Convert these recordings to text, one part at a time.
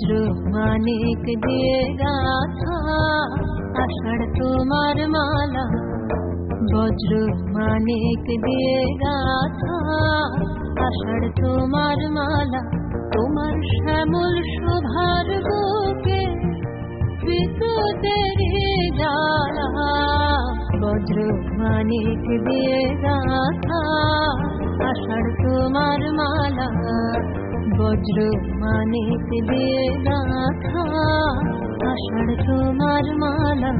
বজ্র মানিক দিয়ে গাথা আষাঢ় তোমার মালা, বজ্র মানিক দিয়ে গাথা আষাঢ় তোমার মালা, তোমার শ্যামল শোভার বুকে বিদ্যুতের জ্বালা, বজ্র মানিক দিয়ে গাথা আষাঢ় তোমার মালা, বজ্র মানিক দিয়ে গাথা আষাঢ় তোমার মালা।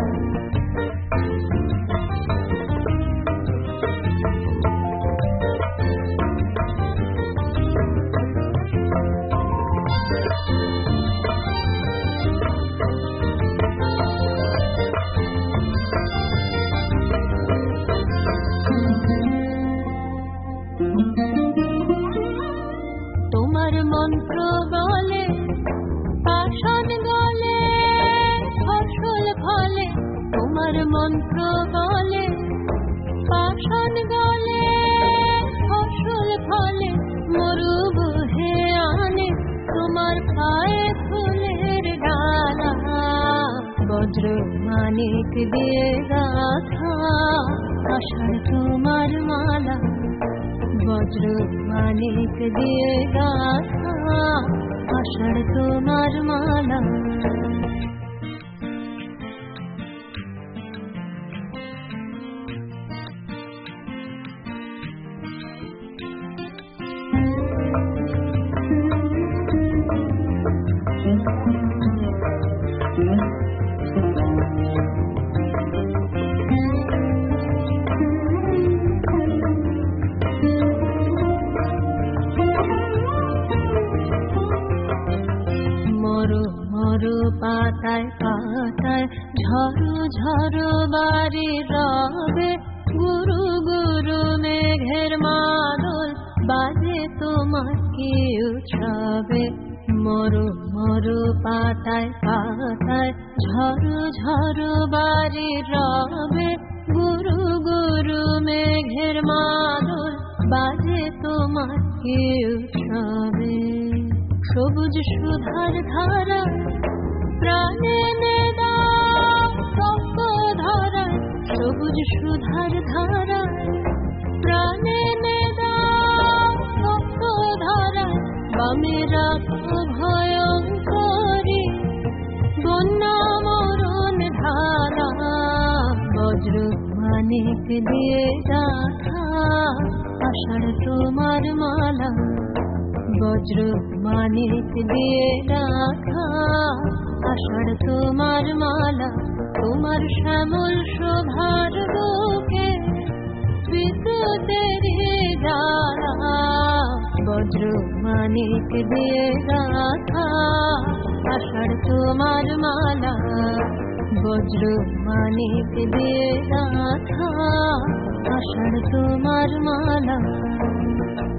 তোমার মন্ত্র বলে পাষাণ গলে ফসল ফলে, তোমার মন্ত্র বলে পাষাণ গলে ফসল ফলে, মরু বহে আনে তোমার পায়ে ফুলের ডালা, বজ্র মানিক দিয়ে গাথা আষাঢ় তোমার মালা, বজ্র মানিক দিয়ে গাথা আষাঢ় তোমার মালা। মরু পাতায় পাতায় ঝড়ো ঝড়ো বাড়ি রবে, গুরু গুরু মেঘের মাদল বাজে তোমার কি উৎসবে, মরু মরু পাতায় পাতায় ঝড়ো ঝড়ো বাড়ি রবে, গুরু গুরু মেঘের মাদল বাজে তোমার কি উৎসবে, সবুজ সুধার ধারা প্রাণে নেদা তপ্ত ধরা, সবুজ সুধার ধারা প্রাণে নেদা তপ্ত ধরা, বামে রাখো ভয়ঙ্করী বন্যা মরণ ধারা, বজ্র মানিক দিয়ে গাথা আষাঢ় তোমার মালা, বজ্র মানিক দিয়ে গাথা আষাঢ় তোমার মালা, তোমার শ্যামল শোভার বুকে বিদ্যুতের জ্বালা, বজ্র মানিক দিয়ে গাথা আষাঢ় তোমার মালা, বজ্র মানিক দিয়ে গাথা আষাঢ় তোমার মালা।